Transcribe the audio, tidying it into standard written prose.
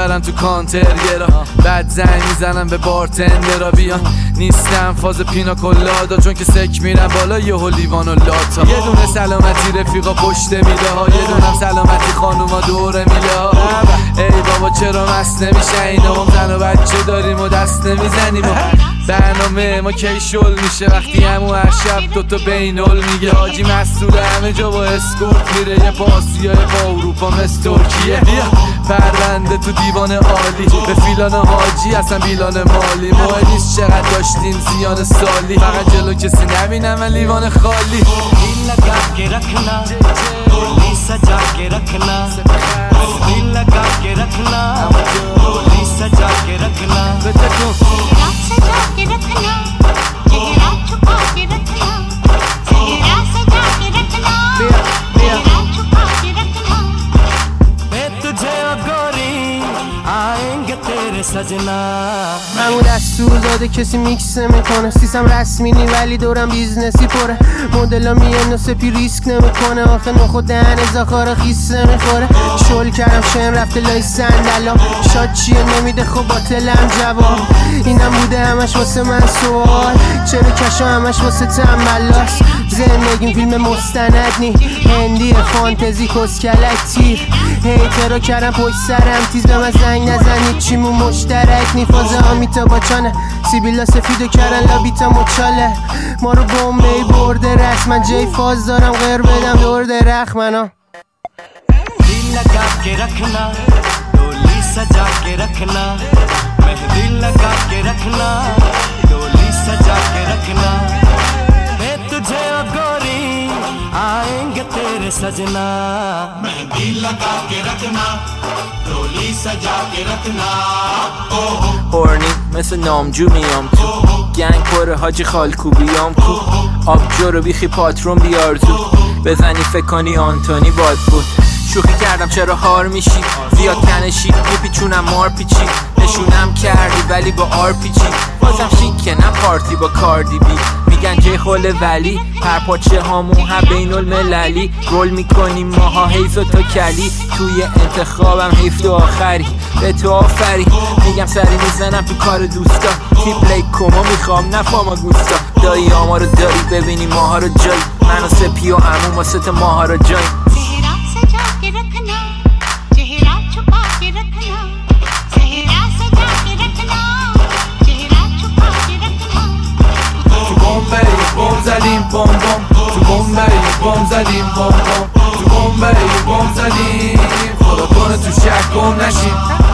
میبرم تو کانترگرا، بعد زنگ میزنم به بارتندرا بیان. نیستم فاز پینا کلادا چون که سک میرم بالا یهو لیوان و لاتا. یه دونه سلامتی رفیقا پشت میله ها، یه دونم سلامتی خانوما دوره میله ها. ای بابا چرا مست نمیشه اینا، ما زن و بچه داریم و دست نمیزنیم. برنامه ما کی شل میشه وقتی همو هر شب دوتا بینول میگه. حاجی مسئول همه جا با اسکورت میره، یه پاسیای با اروپا مثل ترکیه. پرونده تو دیوان عالی به فیلان حاجی اصلا بیلان مالی. مهم نیست چقدر داشتیم زیان سالی، فقط جلو کسی نبینم من لیوان خالی. همون دستور داده کسی میکس نمیکنه، سیستم رسمی نی ولی دورم بیزنسی پره. مدلا میان و سپی ریسک نمیکنه، آخه نخو دهن زاخار خیس نمیخوره. شل کردم شم رفته لای صندلام، شاد چیه نمیده خب باطلم جواب. اینم بوده همش واسه من سوال، چرا کشا همش واسه تنبلاست. زندگیم فیلم مستند نی، هندی فانتزی کسکلک تیر. هیترا کردم پشت سرم تیز، به من زنگ نزنید چیمون مشترک نی. فاز آمیتا باچانه سیبیلا سفیدو کردن لابیتا مچاله. ما رو بومبی برده رسم، من جای فاز دارم غیر بدم دور درخ منا. दिल लगा के रखना डोली सजा के रखना, मेहंदी लगा के रखना डोली सजा के रखना। मैं तुझे और गोरी आएंगे तेरे सजना, मेहंदी लगा के रखना डोली सजा के रखना. هورنی مثل نامجو میام تو گنگ پره حاجی خالکوبیام کو. آبجو رو بیخی پاترون بیار تو، بزنی فکر کنی آنتونی باد بود. شوخی کردم چرا هار میشی، زیاد کنشی میپیچونم مار پیچی. نشونم کردی ولی با آر پیچی، بازم شیکه نه پارتی با کاردی بی. میگن جای خوله ولی پرپاچه هامون هم بین المللی. رول میکنیم ماها حیف و تو کلی، توی انتخابم حیف تو آخری به تو آفری. میگم سری میزنم تو کار دوستا، تیپ لیک کما میخوام نفاما گوستا. دایی آما رو داری ببینی ماها رو جایی، من و سپی و عموم و ست ماها رو جایی. بم زدیم بم بم تو بمبئی، بم زدیم بم بم تو بمبئی، بم زدیم خدا کنه تو شک گم نشیم.